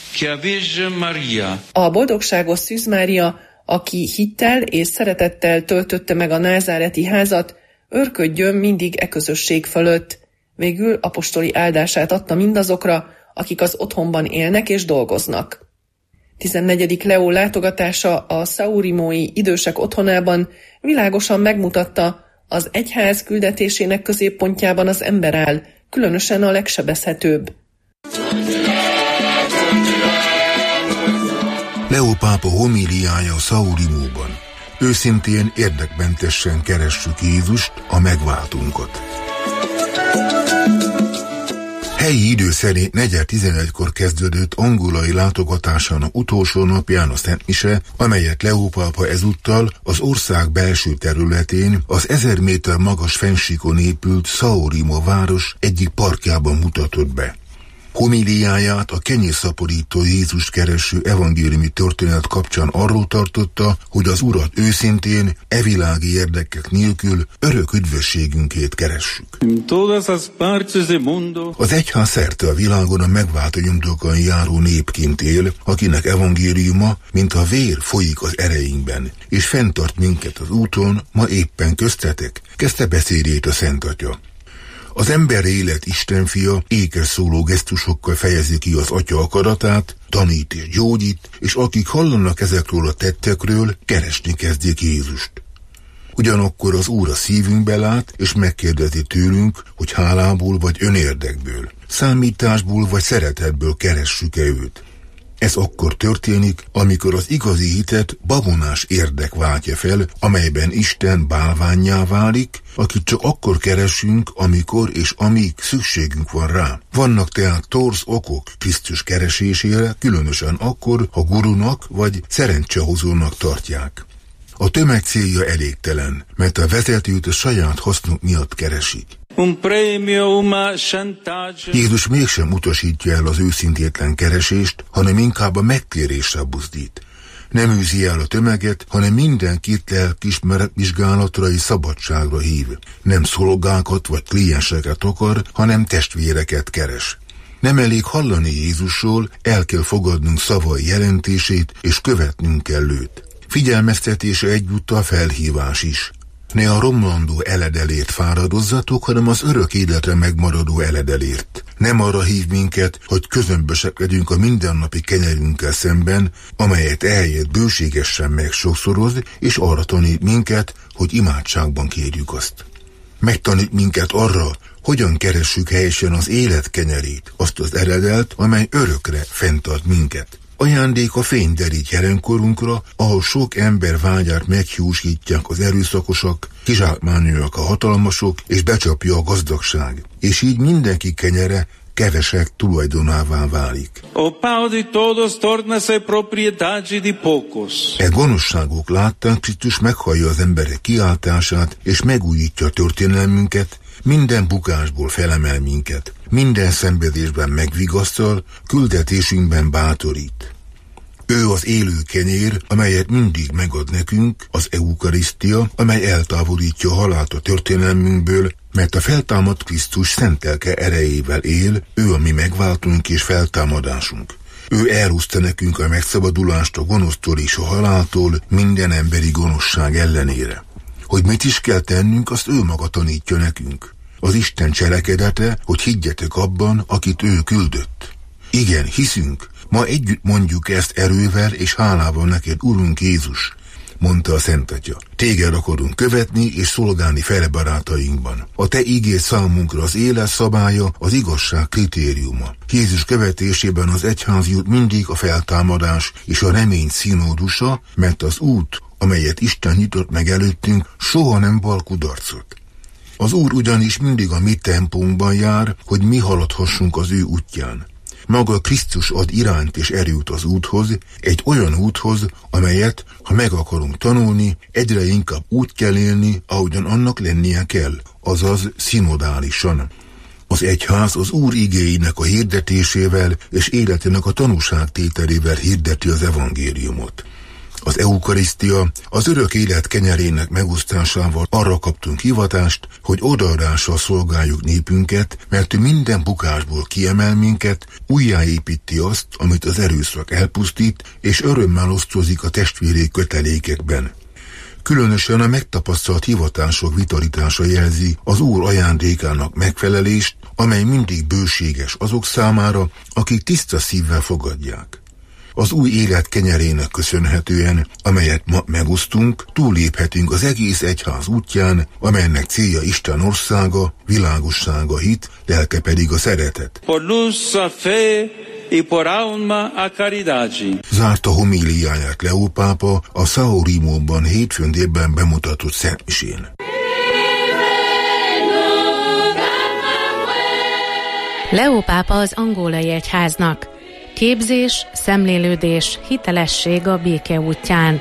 A boldogságos Szűz Mária, aki hittel és szeretettel töltötte meg a názáreti házat, őrködjön mindig e közösség fölött. Végül apostoli áldását adta mindazokra, akik az otthonban élnek és dolgoznak. 14. Leó látogatása a Saurimói idősek otthonában világosan megmutatta, az egyház küldetésének középpontjában az ember áll, különösen a legsebezhetőbb. Leó pápa homíliája a Saurimóban. Őszintén, érdekmentesen keressük Jézust, a megváltunkat. Helyi idő szerint 4:11-kor kezdődött angolai látogatásának utolsó napján a Szent Mise, amelyet Leó pápa ezúttal az ország belső területén az 1000 méter magas fennsíkon épült Saurimo város egyik parkjában mutatott be. Homíliáját a kenyérszaporító Jézust kereső evangéliumi történet kapcsán arról tartotta, hogy az Urat őszintén, evilági érdekek nélkül örök üdvösségünkét keressük. Az egyház szerte a világon a megváltó nyomdokon járó népként él, akinek evangéliuma, mint a vér folyik az ereinkben, és fenntart minket az úton, ma éppen köztetek, kezdte beszédét a Szent Atya. Az ember élet Isten fia ékes szóló gesztusokkal fejezi ki az Atya akaratát, tanít és gyógyít, és akik hallanak ezekről a tettekről, keresni kezdjék Jézust. Ugyanakkor az Úr a szívünkbe lát, és megkérdezi tőlünk, hogy hálából vagy önérdekből, számításból vagy szeretetből keressük-e őt. Ez akkor történik, amikor az igazi hitet babonás érdek váltja fel, amelyben Isten bálvánnyá válik, akit csak akkor keresünk, amikor és amíg szükségünk van rá. Vannak tehát torz okok Krisztus keresésére, különösen akkor, ha gurunak vagy szerencsehozónak tartják. A tömeg célja elégtelen, mert a vezetőt a saját hasznuk miatt keresik. Jézus mégsem utasítja el az őszintétlen keresést, hanem inkább a megtérésre buzdít. Nem űzi el a tömeget, hanem mindenkit lelkiismeret vizsgálatra és szabadságra hív. Nem szolgákat vagy klienseket akar, hanem testvéreket keres. Nem elég hallani Jézusról, el kell fogadnunk szavai jelentését, és követnünk kell őt. Figyelmeztetése egyúttal felhívás is. Ne a romlandó eledelért fáradozzatok, hanem az örök életre megmaradó eledelért. Nem arra hív minket, hogy közömbösek legyünk a mindennapi kenyerünkkel szemben, amelyet ehelyett bőségesen megsokszoroz, és arra tanít minket, hogy imádságban kérjük azt. Megtanít minket arra, hogyan keressük helyesen az élet kenyerét, azt az eledelt, amely örökre fenntart minket. Ajándék a fény derít jelenkorunkra, ahol sok ember vágyát meghiúsítják az erőszakosak, kizsákmányolják a hatalmasok, és becsapja a gazdagság. És így mindenki kenyere kevesek tulajdonává válik. O pão de todos torna-se propriedade de poucos. E gonoszságok láttán Krisztus meghallja az emberek kiáltását, és megújítja történelmünket, minden bukásból felemel minket, minden szenvedésben megvigasztal, küldetésünkben bátorít. Ő az élő kenyér, amelyet mindig megad nekünk, az eukarisztia, amely eltávolítja a halált a történelmünkből, mert a feltámadt Krisztus szent lelke erejével él, ő a mi megváltunk és feltámadásunk. Ő elhúzta nekünk a megszabadulást a gonosztól és a haláltól, minden emberi gonoszság ellenére. Hogy mit is kell tennünk, azt ő maga tanítja nekünk. Az Isten cselekedete, hogy higgyetek abban, akit ő küldött. Igen, hiszünk, ma együtt mondjuk ezt erővel és hálával neked, Urunk Jézus, mondta a Szent Atya. Téged akarunk követni és szolgálni fele barátainkban. A te igéd számunkra az élet szabálya, az igazság kritériuma. Jézus követésében az egyház jut mindig a feltámadás és a remény színódusa, mert az út, amelyet Isten nyitott meg előttünk, soha nem val kudarcot. Az Úr ugyanis mindig a mi tempónkban jár, hogy mi haladhassunk az ő útján. Maga Krisztus ad irányt és erőt az úthoz, egy olyan úthoz, amelyet, ha meg akarunk tanulni, egyre inkább úgy kell élni, ahogyan annak lennie kell, azaz szinodálisan. Az egyház az Úr igéinek a hirdetésével és életének a tanúságtételével hirdeti az evangéliumot. Az eukarisztia, az örök élet kenyerének megosztásával arra kaptunk hivatást, hogy odaadással szolgáljuk népünket, mert ő minden bukásból kiemel minket, újjáépíti azt, amit az erőszak elpusztít, és örömmel osztozik a testvéri kötelékekben. Különösen a megtapasztalt hivatások vitalitása jelzi az Úr ajándékának megfelelést, amely mindig bőséges azok számára, akik tiszta szívvel fogadják. Az új élet kenyerének köszönhetően, amelyet ma megosztunk, túlléphetünk az egész egyház útján, amelynek célja Isten országa, világossága, hit, lelke pedig a szeretet. Por luz a fé e por alma a caridade. Zárta homíliáját Leó pápa a São Rimóban hétfőn délben bemutatott szentmisén. Leó pápa az angolai egyháznak. Képzés, szemlélődés, hitelesség a béke útján.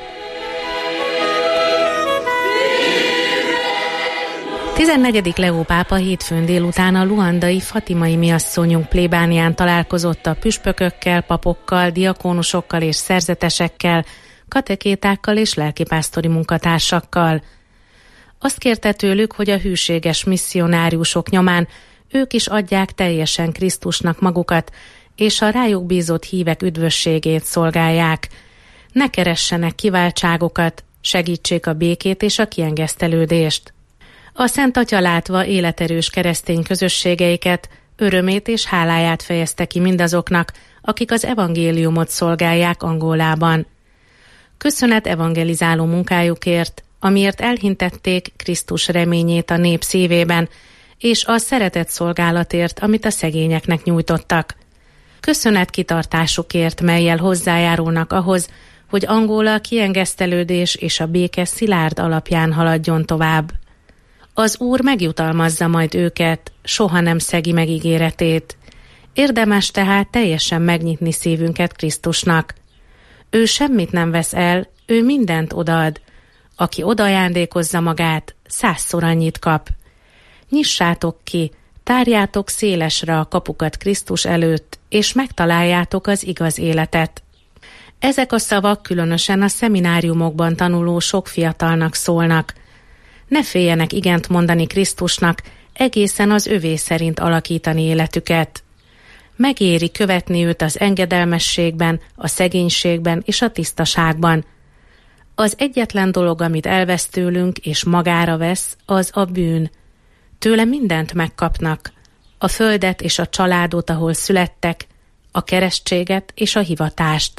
14. Leó pápa hétfőn délután a luandai fatimai miasszonyunk plébánián találkozott a püspökökkel, papokkal, diakónusokkal és szerzetesekkel, katekétákkal és lelkipásztori munkatársakkal. Azt kérte tőlük, hogy a hűséges misszionáriusok nyomán ők is adják teljesen Krisztusnak magukat, és a rájuk bízott hívek üdvösségét szolgálják. Ne keressenek kiváltságokat, segítsék a békét és a kiengesztelődést. A Szent Atya látva életerős keresztény közösségeiket, örömét és háláját fejezte ki mindazoknak, akik az evangéliumot szolgálják Angolában. Köszönet evangelizáló munkájukért, amiért elhintették Krisztus reményét a nép szívében, és a szeretett szolgálatért, amit a szegényeknek nyújtottak. Köszönet kitartásukért, mellyel hozzájárulnak ahhoz, hogy Angola a kiengesztelődés és a béke szilárd alapján haladjon tovább. Az Úr megjutalmazza majd őket, soha nem szegi meg ígéretét. Érdemes tehát teljesen megnyitni szívünket Krisztusnak. Ő semmit nem vesz el, ő mindent odaad. Aki odaajándékozza magát, 100-szor annyit kap. Nyissátok ki, tárjátok szélesre a kapukat Krisztus előtt, és megtaláljátok az igaz életet. Ezek a szavak különösen a szemináriumokban tanuló sok fiatalnak szólnak. Ne féljenek igent mondani Krisztusnak, egészen az övé szerint alakítani életüket. Megéri követni őt az engedelmességben, a szegénységben és a tisztaságban. Az egyetlen dolog, amit elvesz tőlünk és magára vesz, az a bűn. Tőle mindent megkapnak, a földet és a családot, ahol születtek, a keresztséget és a hivatást.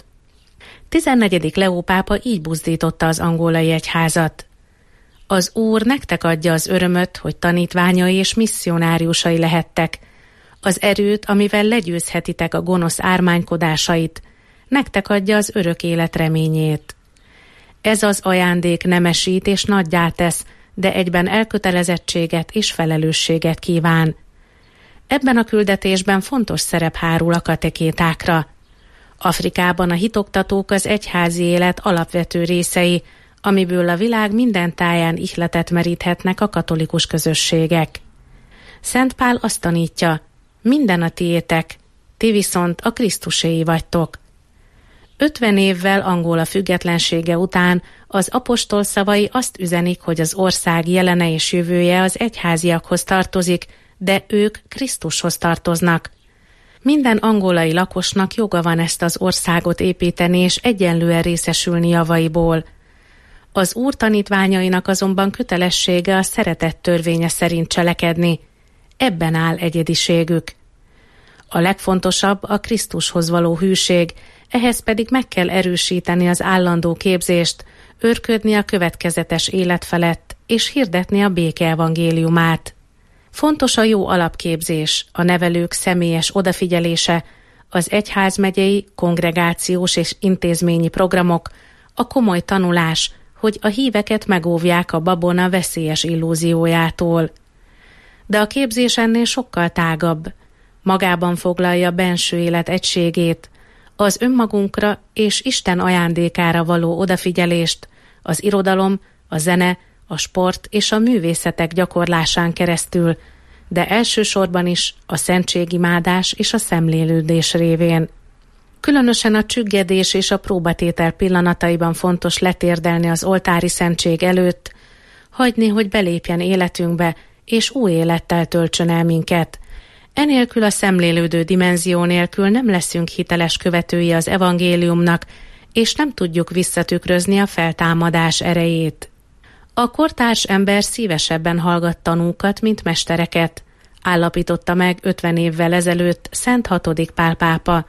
14. Leó pápa így buzdította az angolai egyházat. Az Úr nektek adja az örömöt, hogy tanítványai és misszionáriusai lehettek, az erőt, amivel legyőzhetitek a gonosz ármánykodásait, nektek adja az örök élet reményét. Ez az ajándék nemesít és nagyjá tesz, de egyben elkötelezettséget és felelősséget kíván. Ebben a küldetésben fontos szerep hárul a katekétákra. Afrikában a hitoktatók az egyházi élet alapvető részei, amiből a világ minden táján ihletet meríthetnek a katolikus közösségek. Szent Pál azt tanítja, minden a tiétek, ti viszont a Krisztuséi vagytok. 50 évvel Angola függetlensége után az apostol szavai azt üzenik, hogy az ország jelene és jövője az egyháziakhoz tartozik, de ők Krisztushoz tartoznak. Minden angolai lakosnak joga van ezt az országot építeni és egyenlően részesülni javaiból. Az Úr tanítványainak azonban kötelessége a szeretet törvénye szerint cselekedni. Ebben áll egyediségük. A legfontosabb a Krisztushoz való hűség, ehhez pedig meg kell erősíteni az állandó képzést, őrködni a következetes élet felett, és hirdetni a béke evangéliumát. Fontos a jó alapképzés, a nevelők személyes odafigyelése, az egyházmegyei, kongregációs és intézményi programok, a komoly tanulás, hogy a híveket megóvják a babona veszélyes illúziójától. De a képzés ennél sokkal tágabb. Magában foglalja benső élet egységét, az önmagunkra és Isten ajándékára való odafigyelést, az irodalom, a zene, a sport és a művészetek gyakorlásán keresztül, de elsősorban is a szentségimádás és a szemlélődés révén. Különösen a csüggedés és a próbatétel pillanataiban fontos letérdelni az oltári szentség előtt, hagyni, hogy belépjen életünkbe, és új élettel töltsön el minket. Enélkül, a szemlélődő dimenzió nélkül nem leszünk hiteles követői az evangéliumnak, és nem tudjuk visszatükrözni a feltámadás erejét. A kortárs ember szívesebben hallgat tanúkat, mint mestereket, állapította meg 50 évvel ezelőtt Szent VI. Pál pápa.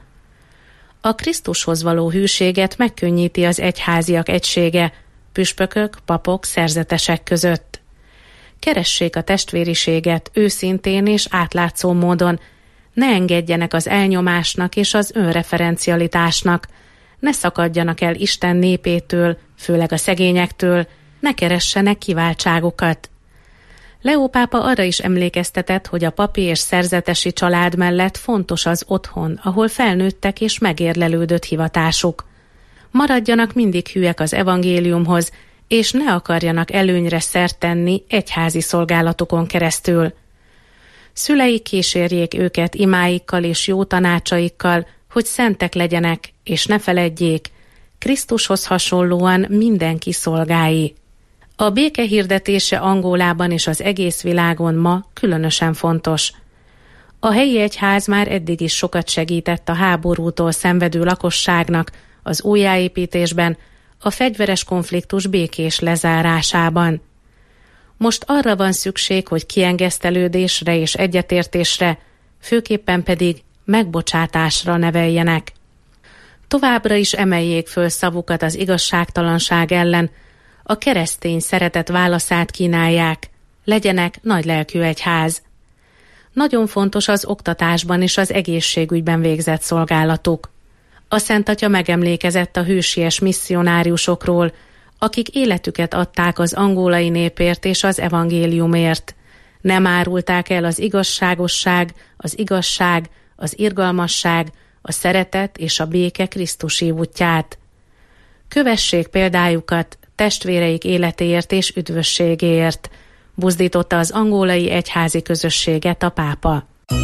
A Krisztushoz való hűséget megkönnyíti az egyháziak egysége, püspökök, papok, szerzetesek között. Keressék a testvériséget őszintén és átlátszó módon, ne engedjenek az elnyomásnak és az önreferencialitásnak, ne szakadjanak el Isten népétől, főleg a szegényektől, ne keressenek kiváltságokat. Leó pápa arra is emlékeztetett, hogy a papi és szerzetesi család mellett fontos az otthon, ahol felnőttek és megérlelődött hivatásuk. Maradjanak mindig hűek az evangéliumhoz, és ne akarjanak előnyre szert tenni egyházi szolgálatokon keresztül. Szüleik kísérjék őket imáikkal és jó tanácsaikkal, hogy szentek legyenek, és ne feledjék, Krisztushoz hasonlóan mindenki szolgái. A béke hirdetése Angolában és az egész világon ma különösen fontos. A helyi egyház már eddig is sokat segített a háborútól szenvedő lakosságnak az újjáépítésben, a fegyveres konfliktus békés lezárásában. Most arra van szükség, hogy kiengesztelődésre és egyetértésre, főképpen pedig megbocsátásra neveljenek. Továbbra is emeljék föl szavukat az igazságtalanság ellen, a keresztény szeretet válaszát kínálják, legyenek nagylelkű egyház. Nagyon fontos az oktatásban és az egészségügyben végzett szolgálatuk. A Szent Atya megemlékezett a hősies misszionáriusokról, akik életüket adták az angolai népért és az evangéliumért. Nem árulták el az igazságosság, az igazság, az irgalmasság, a szeretet és a béke Krisztusi útját. Kövessék példájukat testvéreik életéért és üdvösségéért, buzdította az angolai egyházi közösséget a pápa.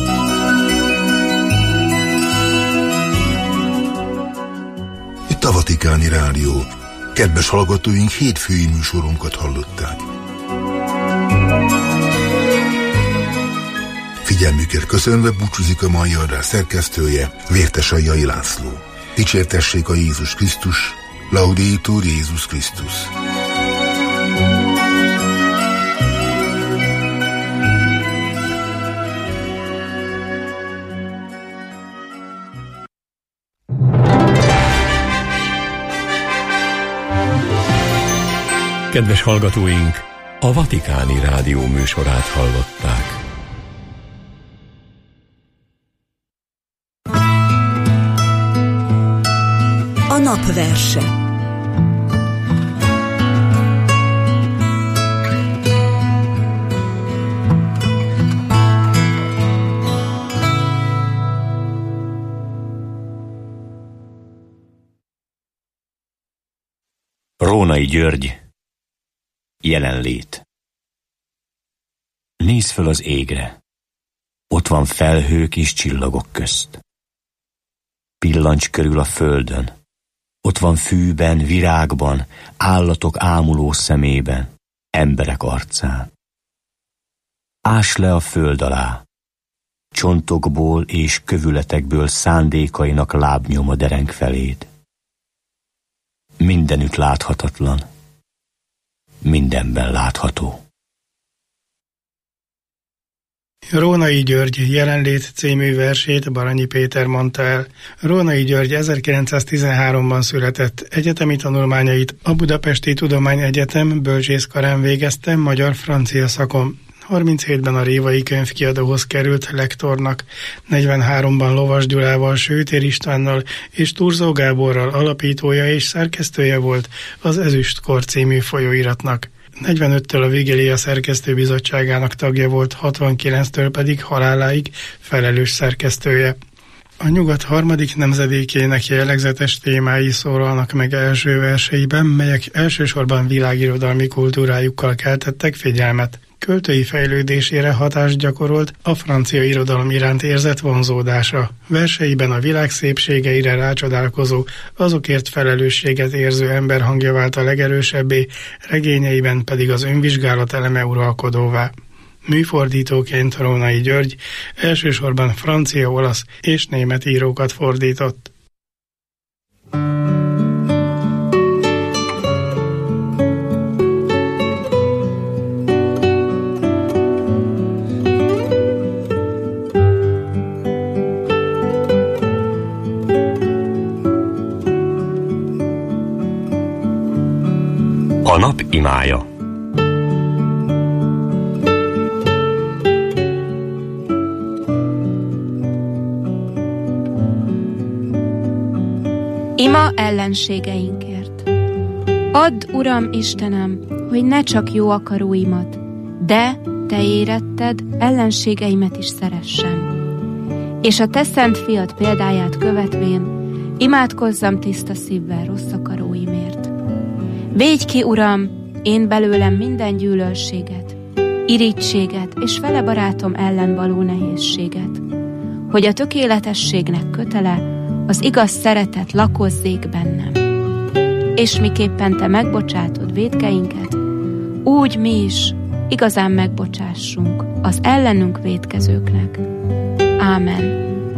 Itt a Vatikáni Rádió. Kedves hallgatóink, hétfői műsorunkat hallották. Figyelmüket köszönve búcsúzik a mai adás szerkesztője, Vértes Aljai László. Dicsértessék a Jézus Krisztus, Laudetur Jézus Krisztus. Kedves hallgatóink, a Vatikáni Rádió műsorát hallották. A napverse. Rónai György, jelenlét. Nézz föl az égre, ott van felhők és csillagok közt. Pillancs körül a földön, ott van fűben, virágban, állatok ámuló szemében, emberek arcán. Ás le a föld alá, csontokból és kövületekből szándékainak lábnyoma dereng feléd. Mindenütt láthatatlan, mindenben látható. Rónai György jelenlét című versét Baranyi Péter mondta el. Rónai György 1913-ban született. Egyetemi tanulmányait a Budapesti Tudományegyetem bölcsészkarán végezte magyar-francia szakon. 37-ben a Révai Könyvkiadóhoz került lektornak, 43-ban Lovas Gyulával, Sőtér Istvánnal és Turzó Gáborral alapítója és szerkesztője volt az Ezüstkor című folyóiratnak. 45-től a Vigília szerkesztőbizottságának tagja volt, 69-től pedig haláláig felelős szerkesztője. A nyugat harmadik nemzedékének jellegzetes témái szólalnak meg első verseiben, melyek elsősorban világirodalmi kultúrájukkal keltettek figyelmet. Költői fejlődésére hatást gyakorolt a francia irodalom iránt érzett vonzódása. Verseiben a világ szépségeire rácsodálkozó, azokért felelősséget érző ember hangja vált a legerősebbé, regényeiben pedig az önvizsgálat eleme uralkodóvá. Műfordítóként Rónai György elsősorban francia, olasz és német írókat fordított. A nap imája. Ima ellenségeinkért. Add, Uram Istenem, hogy ne csak jó akaróimat, de Te éretted, ellenségeimet is szeressem. És a Te szent fiad példáját követvén imádkozzam tiszta szívvel rossz akaróimért. Védj ki, Uram, én belőlem minden gyűlölséget, irítséget és fele barátom ellen való nehézséget, hogy a tökéletességnek kötele, az igaz szeretet lakozzék bennem. És miképpen Te megbocsátod vétkeinket, úgy mi is igazán megbocsássunk az ellenünk vétkezőknek. Ámen.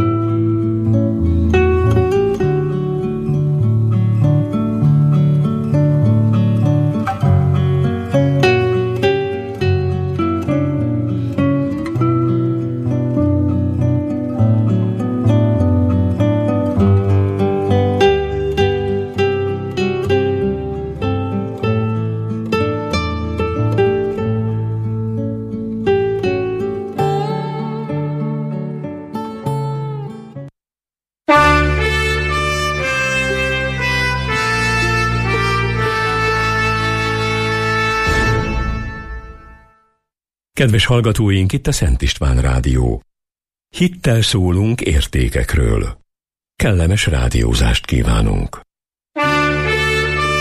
Kedves hallgatóink, itt a Szent István Rádió. Hittel szólunk értékekről. Kellemes rádiózást kívánunk.